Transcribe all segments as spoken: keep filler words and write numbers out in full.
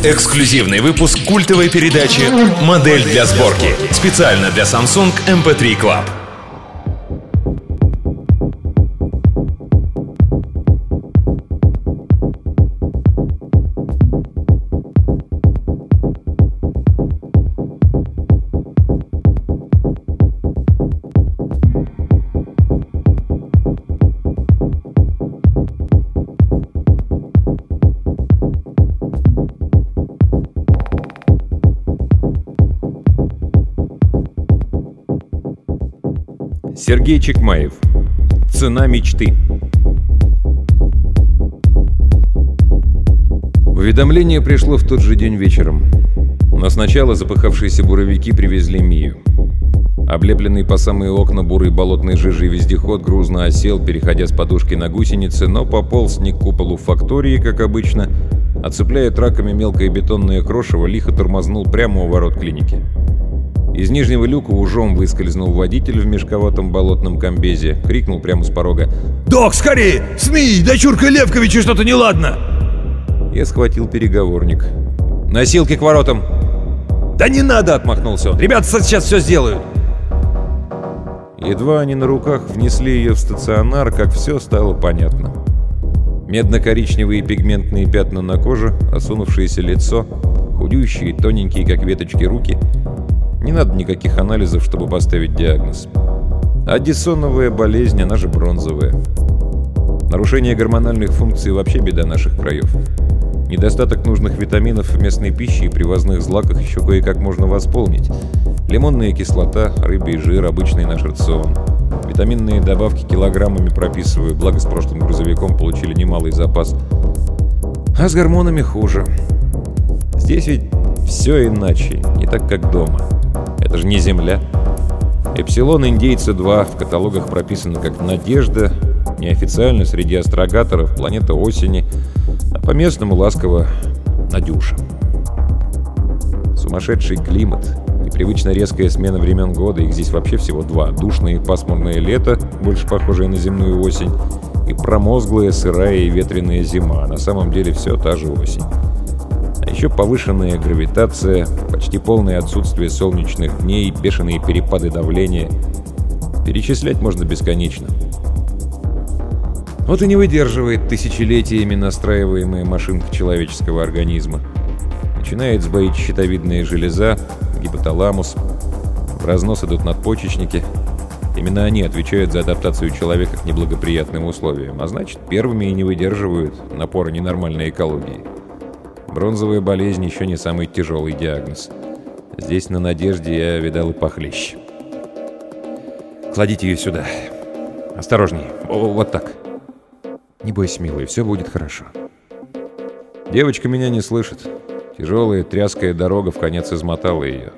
Эксклюзивный выпуск культовой передачи «Модель для сборки». Специально для Samsung эм пэ три Club. Сергей Чекмаев. Цена мечты. Уведомление пришло в тот же день вечером. Но сначала запыхавшиеся буровики привезли Мию. Облепленный по самые окна бурой болотной жижей вездеход грузно осел, переходя с подушки на гусеницы, но пополз не к куполу фактории, как обычно, а цепляя траками мелкое бетонное крошево, лихо тормознул прямо у ворот клиники. Из нижнего люка ужом выскользнул водитель в мешковатом болотном комбезе, крикнул прямо с порога: «Док, скорее! СМИ! Дочурка Левковича что-то неладно!» Я схватил переговорник. «Носилки к воротам!» «Да не надо!» — отмахнулся он. «Ребята сейчас все сделают!» Едва они на руках внесли ее в стационар, как все стало понятно. Медно-коричневые пигментные пятна на коже, осунувшееся лицо, худющие, тоненькие, как веточки, руки. Не надо никаких анализов, чтобы поставить диагноз. Аддисоновая болезнь, она же бронзовая. Нарушение гормональных функций вообще беда наших краев. Недостаток нужных витаминов в местной пище и привозных злаках еще кое-как можно восполнить. Лимонная кислота, рыбий жир, обычный наш рацион. Витаминные добавки килограммами прописываю, благо с прошлым грузовиком получили немалый запас. А с гормонами хуже. Здесь ведь все иначе, не так, как дома. Это же не Земля. Эпсилон индейца два в каталогах прописано как «Надежда», неофициально среди астрогаторов «Планета осени», а по-местному ласково «Надюша». Сумасшедший климат, непривычно резкая смена времен года, их здесь вообще всего два: душное и пасмурное лето, больше похожее на земную осень, и промозглая, сырая и ветреная зима, а на самом деле все та же осень. А еще повышенная гравитация, почти полное отсутствие солнечных дней, бешеные перепады давления. Перечислять можно бесконечно. Вот и не выдерживает тысячелетиями настраиваемая машинка человеческого организма. Начинает сбоить щитовидная железа, гипоталамус. В разнос идут надпочечники. Именно они отвечают за адаптацию человека к неблагоприятным условиям, а значит, первыми и не выдерживают напора ненормальной экологии. Бронзовая болезнь еще не самый тяжелый диагноз. Здесь на Надежде я видал и похлеще. Кладите ее сюда. Осторожней. О, вот так. Не бойся, милый, все будет хорошо. Девочка меня не слышит. Тяжелая тряская дорога вконец измотала ее.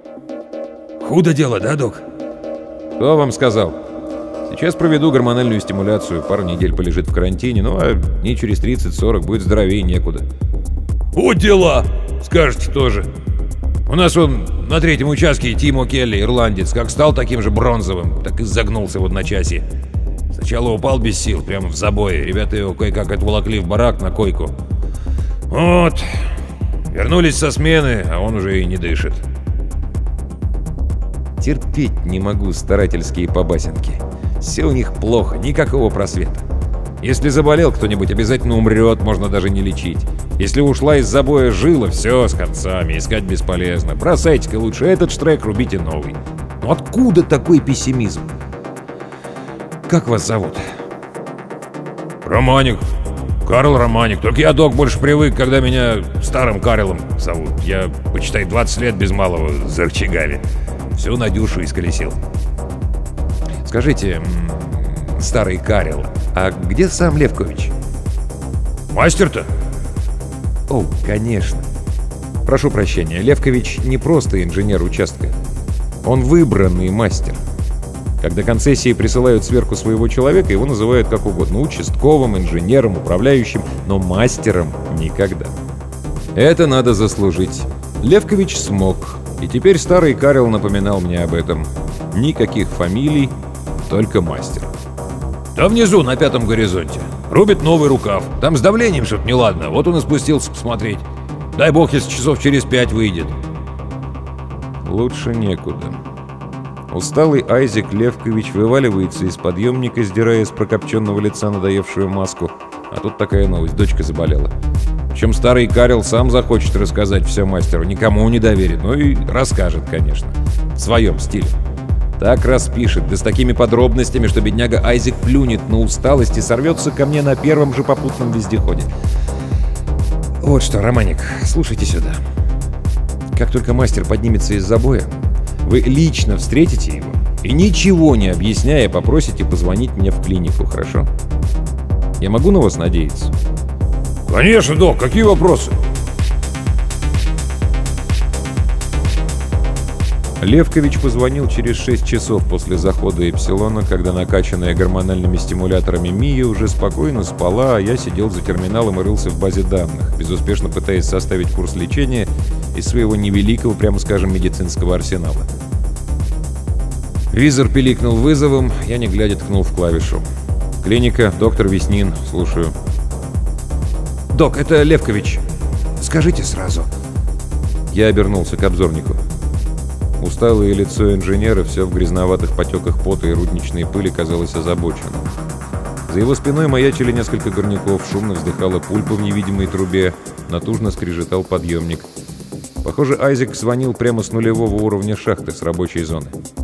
Худо дело, да, док? Кто вам сказал? Сейчас проведу гормональную стимуляцию. Пару недель полежит в карантине, ну а дней через тридцать-сорок будет здоровее некуда. Вот дела! Скажете тоже. У нас он на третьем участке Тимо Келли, ирландец, как стал таким же бронзовым, так и загнулся в одночасье. Сначала упал без сил, прямо в забое. Ребята его кое-как отволокли в барак на койку. Вот. Вернулись со смены, а он уже и не дышит. Терпеть не могу старательские побасенки. Все у них плохо, никакого просвета. Если заболел кто-нибудь, обязательно умрет, можно даже не лечить. Если ушла из забоя жила, все с концами, искать бесполезно. Бросайте-ка лучше этот штрек, рубите новый. Ну откуда такой пессимизм? Как вас зовут? Романик. Карл Романик. Только я, док, больше привык, когда меня старым Карлом зовут. Я, почитай, двадцать лет без малого за рычагами. Всю Надюшу исколесил. Скажите, старый Карл, а где сам Левкович? Мастер-то? О, конечно. Прошу прощения, Левкович не просто инженер участка. Он выбранный мастер. Когда концессии присылают сверху своего человека, его называют как угодно: участковым, инженером, управляющим, но мастером никогда. Это надо заслужить. Левкович смог, и теперь старый Карл напоминал мне об этом. Никаких фамилий, только мастер. Да внизу, на пятом горизонте. Рубит новый рукав. Там с давлением что-то неладно. Вот он и спустился посмотреть. Дай бог, если часов через пять выйдет. Лучше некуда. Усталый Айзек Левкович вываливается из подъемника, сдирая с прокопченного лица надоевшую маску. А тут такая новость: дочка заболела. Причем старый Карел сам захочет рассказать все мастеру, никому не доверит, ну и расскажет, конечно, в своем стиле. Так распишет, да с такими подробностями, что бедняга Айзек плюнет на усталость и сорвется ко мне на первом же попутном вездеходе. Вот что, Романик, слушайте сюда. Как только мастер поднимется из забоя, вы лично встретите его и, ничего не объясняя, попросите позвонить мне в клинику, хорошо? Я могу на вас надеяться? Конечно, док, какие вопросы? Левкович позвонил через шесть часов после захода Эпсилона, когда накачанная гормональными стимуляторами Мия уже спокойно спала, а я сидел за терминалом и рылся в базе данных, безуспешно пытаясь составить курс лечения из своего невеликого, прямо скажем, медицинского арсенала. Визор пиликнул вызовом, я не глядя ткнул в клавишу. «Клиника, доктор Веснин, слушаю». «Док, это Левкович. Скажите сразу». Я обернулся к обзорнику. Усталое лицо инженера, все в грязноватых потеках пота и рудничной пыли, казалось озабоченным. За его спиной маячили несколько горняков, шумно вздыхала пульпа в невидимой трубе, натужно скрежетал подъемник. Похоже, Айзек звонил прямо с нулевого уровня шахты, с рабочей зоны.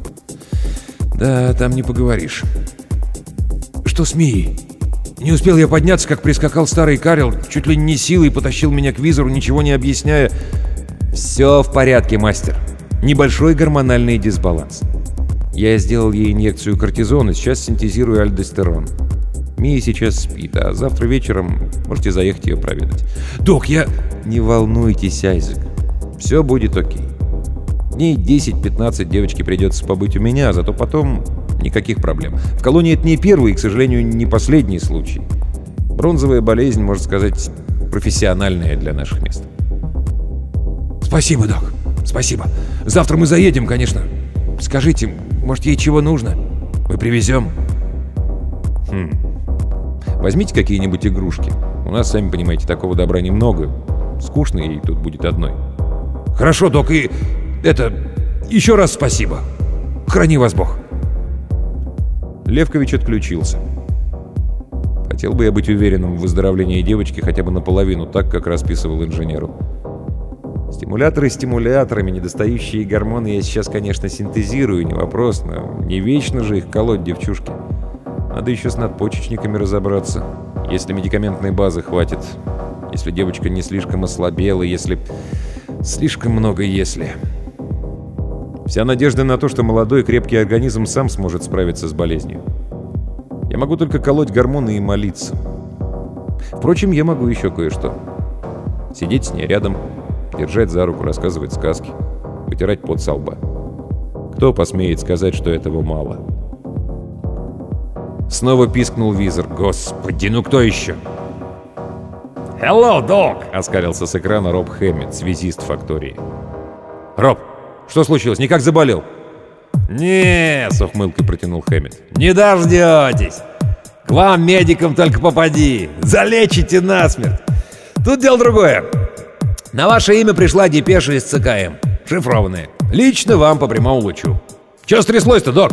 «Да, там не поговоришь». «Что с Мией? Не успел я подняться, как прискакал старый Карел, чуть ли не силой потащил меня к визору, ничего не объясняя». «Все в порядке, мастер. Небольшой гормональный дисбаланс. Я сделал ей инъекцию кортизона, сейчас синтезирую альдостерон. Мия сейчас спит, а завтра вечером можете заехать ее проведать». «Док, я...» «Не волнуйтесь, Айзек. Все будет окей. Дней десять-пятнадцать девочке придется побыть у меня, зато потом никаких проблем. В колонии это не первый и, к сожалению, не последний случай. Бронзовая болезнь, можно сказать, профессиональная для наших мест». «Спасибо, док. Спасибо. Завтра мы заедем, конечно. Скажите, может, ей чего нужно? Мы привезем». Хм. Возьмите какие-нибудь игрушки. У нас, сами понимаете, такого добра немного. Скучно ей тут будет одной. «Хорошо, док, и... это... еще раз спасибо. Храни вас Бог». Левкович отключился. Хотел бы я быть уверенным в выздоровлении девочки хотя бы наполовину, так, как расписывал инженеру. Стимуляторы стимуляторами, недостающие гормоны я сейчас, конечно, синтезирую, не вопрос, но не вечно же их колоть девчушке. Надо еще с надпочечниками разобраться, если медикаментной базы хватит, если девочка не слишком ослабела, если... слишком много «если». Вся надежда на то, что молодой крепкий организм сам сможет справиться с болезнью. Я могу только колоть гормоны и молиться. Впрочем, я могу еще кое-что. Сидеть с ней рядом, держать за руку, рассказывать сказки, вытирать пот со лба. Кто посмеет сказать, что этого мало? Снова пискнул визор. Господи, ну кто еще? «Hello, док!» — оскалился с экрана Роб Хэммет, связист фактории. «Роб, что случилось? Никак заболел?» «Не-е-е!» — с ухмылкой протянул Хэммет. «Не дождетесь! К вам, медикам, только попади! Залечите насмерть! Тут дело другое. На ваше имя пришла депеша из ЦКМ. Шифрованная. Лично вам по прямому лучу. Че стряслось-то, док?»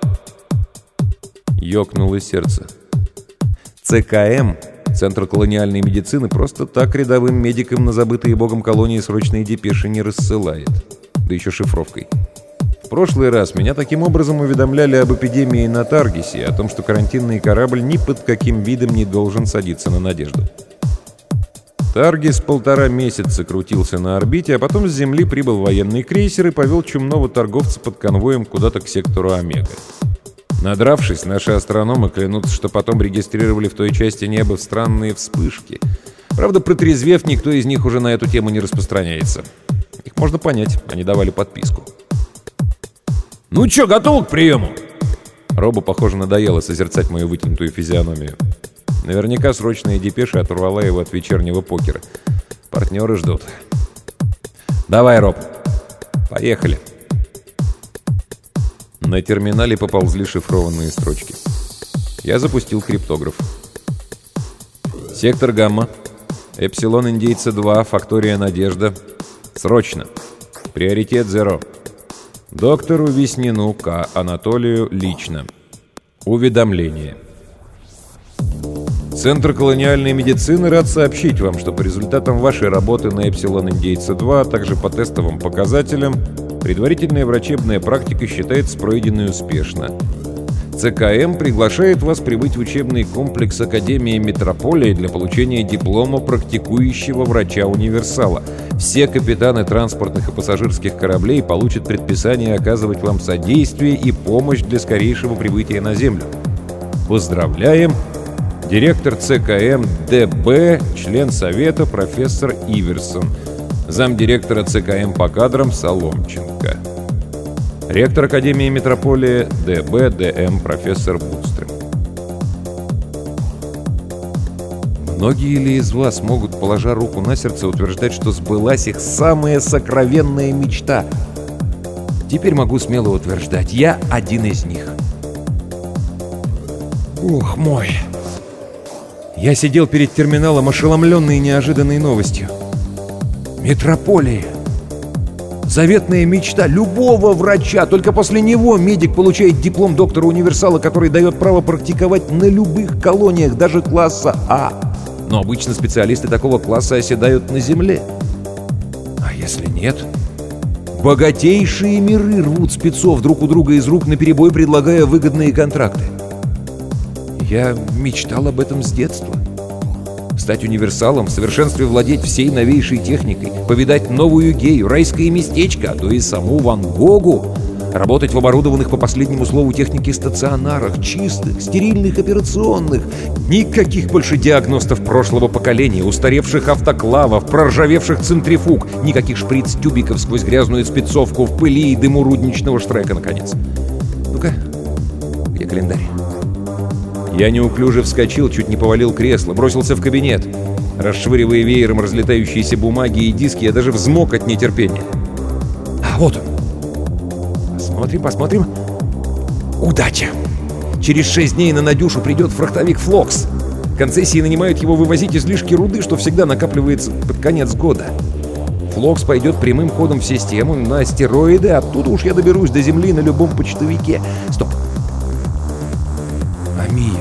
Ёкнуло сердце. ЦКМ, Центр колониальной медицины, просто так рядовым медикам на забытые богом колонии срочные депеши не рассылает. Да еще шифровкой. В прошлый раз меня таким образом уведомляли об эпидемии на Таргисе, о том, что карантинный корабль ни под каким видом не должен садиться на Надежду. Таргис полтора месяца крутился на орбите, а потом с Земли прибыл военный крейсер и повел чумного торговца под конвоем куда-то к сектору Омега. Надравшись, наши астрономы клянутся, что потом регистрировали в той части неба странные вспышки. Правда, протрезвев, никто из них уже на эту тему не распространяется. Их можно понять, они давали подписку. «Ну чё, готов к приему?» Робу, похоже, надоело созерцать мою вытянутую физиономию. Наверняка срочная депеша оторвала его от вечернего покера. Партнеры ждут. «Давай, Роб, поехали». На терминале поползли шифрованные строчки. Я запустил криптограф. «Сектор Гамма. Эпсилон Индейца два, фактория Надежда. Срочно. Приоритет зеро. Доктору Веснину К. Анатолию лично. Уведомление. Центр колониальной медицины рад сообщить вам, что по результатам вашей работы на Эпсилон Индейца два, а также по тестовым показателям, предварительная врачебная практика считается пройденной успешно. ЦКМ приглашает вас прибыть в учебный комплекс Академии Метрополии для получения диплома практикующего врача-универсала. Все капитаны транспортных и пассажирских кораблей получат предписание оказывать вам содействие и помощь для скорейшего прибытия на Землю. Поздравляем! Директор ЦКМ ДБ, член Совета профессор Иверсон, замдиректора ЦКМ по кадрам Соломченко. Ректор Академии Метрополии ДБ ДМ профессор Бустрым. Многие ли из вас могут, положа руку на сердце, утверждать, что сбылась их самая сокровенная мечта? Теперь могу смело утверждать, я один из них. Ух мой! Я сидел перед терминалом, ошеломленный неожиданной новостью. Метрополия! Заветная мечта любого врача. Только после него медик получает диплом доктора-универсала, который дает право практиковать на любых колониях, даже класса А. Но обычно специалисты такого класса оседают на земле. А если нет? Богатейшие миры рвут спецов друг у друга из рук наперебой, предлагая выгодные контракты. Я мечтал об этом с детства. Стать универсалом, в совершенстве владеть всей новейшей техникой, повидать новую гею, райское местечко, а то и саму Ван Гогу, работать в оборудованных по последнему слову техники стационарах, чистых, стерильных операционных. Никаких больше диагностов прошлого поколения, устаревших автоклавов, проржавевших центрифуг, никаких шприц-тюбиков сквозь грязную спецовку в пыли и дыму рудничного штрека, наконец. Ну-ка, где календарь? Я неуклюже вскочил, чуть не повалил кресло, бросился в кабинет. Расшвыривая веером разлетающиеся бумаги и диски, я даже взмок от нетерпения. А, вот он. Посмотрим, посмотрим. Удача! Через шесть дней на Надюшу придет фрахтовик «Флокс». Концессии нанимают его вывозить излишки руды, что всегда накапливается под конец года. «Флокс» пойдет прямым ходом в систему на астероиды, оттуда уж я доберусь до Земли на любом почтовике. Стоп! Мия.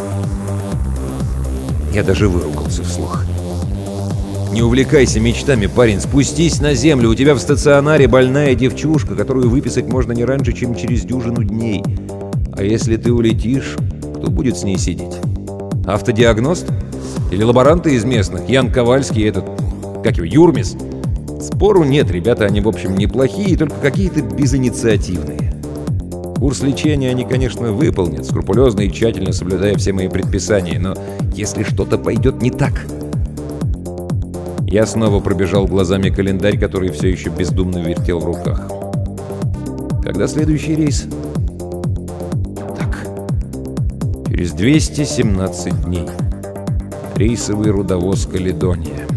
Я даже выругался вслух. Не увлекайся мечтами, парень. Спустись на землю. У тебя в стационаре больная девчушка, которую выписать можно не раньше, чем через дюжину дней. А если ты улетишь, кто будет с ней сидеть? Автодиагност? Или лаборанты из местных? Ян Ковальский и этот... Как его? Юрмис? Спору нет, ребята, они, в общем, неплохие, только какие-то безинициативные. Курс лечения они, конечно, выполнят, скрупулезно и тщательно соблюдая все мои предписания, но если что-то пойдет не так... Я снова пробежал глазами календарь, который все еще бездумно вертел в руках. Когда следующий рейс? Так, через двести семнадцать дней. Рейсовый рудовоз «Каледония».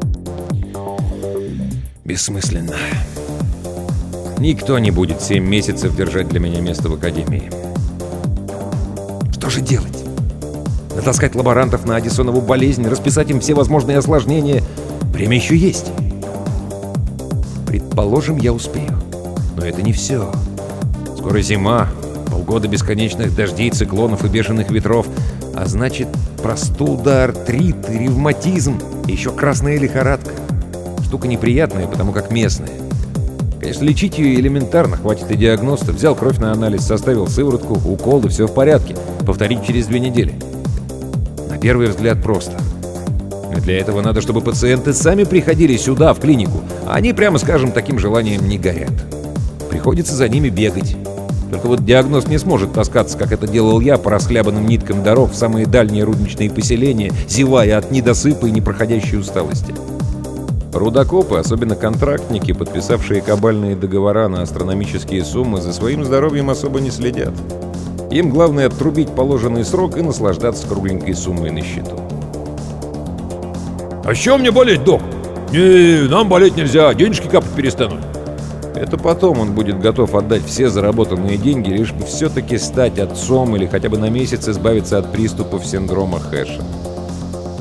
Бессмысленно. Никто не будет семь месяцев держать для меня место в академии. Что же делать? Натаскать лаборантов на Аддисонову болезнь, расписать им все возможные осложнения. Время еще есть. Предположим, я успею. Но это не все. Скоро зима, полгода бесконечных дождей, циклонов и бешеных ветров. А значит, простуда, артрит, ревматизм и еще красная лихорадка. Штука неприятная, потому как местная. Конечно, лечить ее элементарно, хватит и диагноста. Взял кровь на анализ, составил сыворотку, укол, и все в порядке. Повторить через две недели. На первый взгляд просто. Но для этого надо, чтобы пациенты сами приходили сюда, в клинику. А они, прямо скажем, таким желанием не горят. Приходится за ними бегать. Только вот диагноз не сможет таскаться, как это делал я, по расхлябанным ниткам дорог в самые дальние рудничные поселения, зевая от недосыпа и непроходящей усталости. Рудокопы, особенно контрактники, подписавшие кабальные договора на астрономические суммы, за своим здоровьем особо не следят. Им главное отрубить положенный срок и наслаждаться кругленькой суммой на счету. «А с чего мне болеть, док? Не, нам болеть нельзя, денежки капать перестанут». Это потом он будет готов отдать все заработанные деньги, лишь бы все-таки стать отцом или хотя бы на месяц избавиться от приступов синдрома Хэша.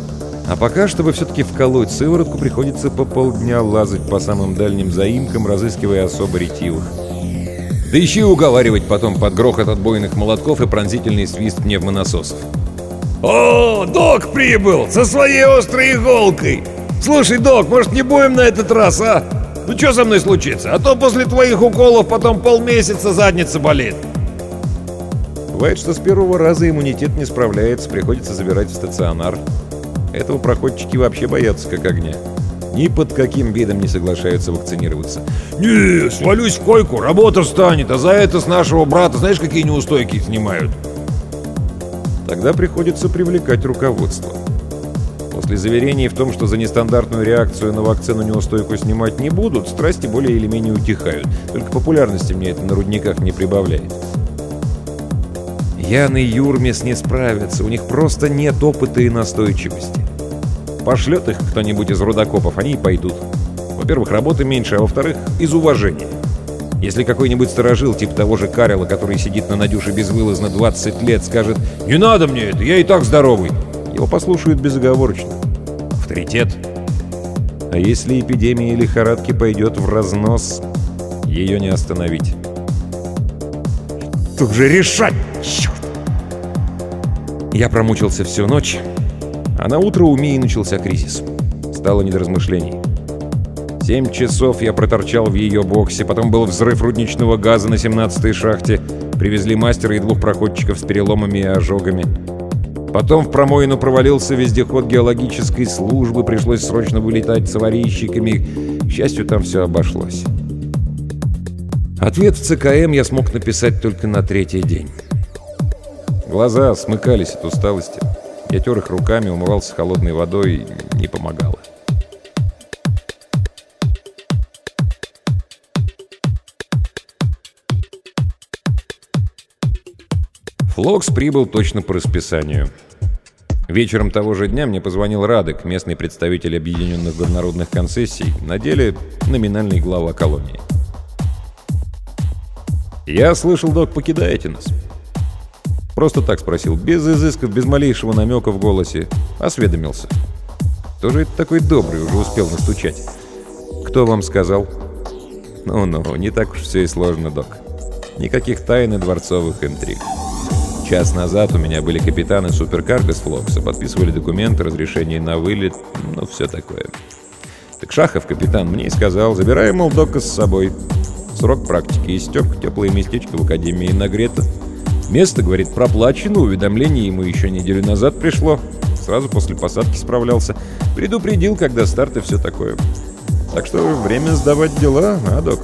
А пока, чтобы все-таки вколоть сыворотку, приходится по полдня лазать по самым дальним заимкам, разыскивая особо ретивых. Да еще и уговаривать потом под грохот отбойных молотков и пронзительный свист пневмонасосов. «О, док прибыл! Со своей острой иголкой! Слушай, док, может, не будем на этот раз, а? Ну что со мной случится? А то после твоих уколов потом полмесяца задница болит!» Бывает, что с первого раза иммунитет не справляется, приходится забирать в стационар. Этого проходчики вообще боятся как огня. Ни под каким видом не соглашаются вакцинироваться. «Не, свалюсь в койку, работа встанет, а за это с нашего брата знаешь, какие неустойки снимают?» Тогда приходится привлекать руководство. После заверений в том, что за нестандартную реакцию на вакцину неустойку снимать не будут, страсти более или менее утихают. Только популярности мне это на рудниках не прибавляет. Ян и Юрмис не справятся, у них просто нет опыта и настойчивости. Пошлет их кто-нибудь из рудокопов, они и пойдут. Во-первых, работы меньше, а во-вторых, из уважения. Если какой-нибудь сторожил, типа того же Карела, который сидит на Надюше безвылазно двадцать лет, скажет «Не надо мне это, я и так здоровый», его послушают безоговорочно. Авторитет. А если эпидемия лихорадки пойдет в разнос, ее не остановить. «Тут же решать, черт!» Я промучился всю ночь, а на утро у Мии начался кризис. Стало не до размышлений. Семь часов я проторчал в ее боксе, потом был взрыв рудничного газа на семнадцатой шахте, привезли мастера и двух проходчиков с переломами и ожогами. Потом в промоину провалился вездеход геологической службы, пришлось срочно вылетать с аварийщиками. К счастью, там все обошлось. Ответ в ЦКМ я смог написать только на третий день. Глаза смыкались от усталости. Я тер их руками, умывался холодной водой, не помогало. Флокс прибыл точно по расписанию. Вечером того же дня мне позвонил Радек, местный представитель Объединенных горнорудных концессий, на деле номинальный глава колонии. «Я слышал, док, покидаете нас?» Просто так спросил, без изысков, без малейшего намека в голосе. Осведомился. Кто же это такой добрый, уже успел настучать? «Кто вам сказал?» «Ну-ну, не так уж все и сложно, док. Никаких тайн и дворцовых интриг. Час назад у меня были капитаны суперкарго с Флокса, подписывали документы, разрешение на вылет, ну, все такое. Так Шахов, капитан, мне и сказал, забираем, мол, дока с собой. Срок практики истек, теплое местечко в академии нагрето. Место, говорит, проплачено, уведомление ему еще неделю назад пришло. Сразу после посадки справлялся. Предупредил, когда старт и все такое. Так что время сдавать дела, а, док?»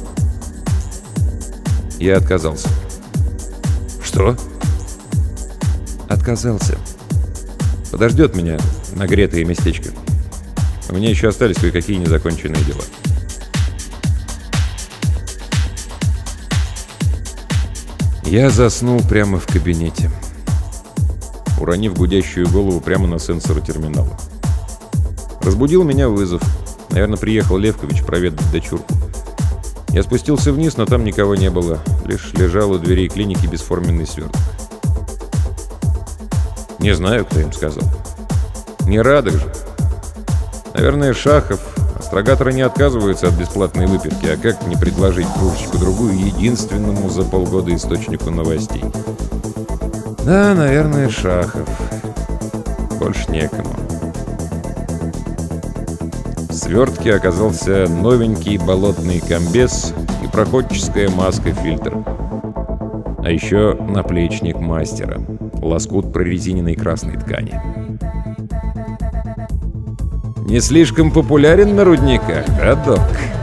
Я отказался. «Что?» «Отказался. Подождет меня нагретое местечко. У меня еще остались кое-какие незаконченные дела». Я заснул прямо в кабинете, уронив гудящую голову прямо на сенсоры терминала. Разбудил меня вызов. Наверное, приехал Левкович проведать дочурку. Я спустился вниз, но там никого не было. Лишь лежал у дверей клиники бесформенный сверток. Не знаю, кто им сказал. Не Радек же. Наверное, Шахов. Астрогаторы не отказываются от бесплатной выпивки, а как не предложить кружечку-другую единственному за полгода источнику новостей? Да, наверное, Шахов. Больше некому. В свертке оказался новенький болотный комбез и проходческая маска-фильтр. А еще наплечник мастера. Лоскут прорезиненной красной ткани. Не слишком популярен на рудниках, да, док?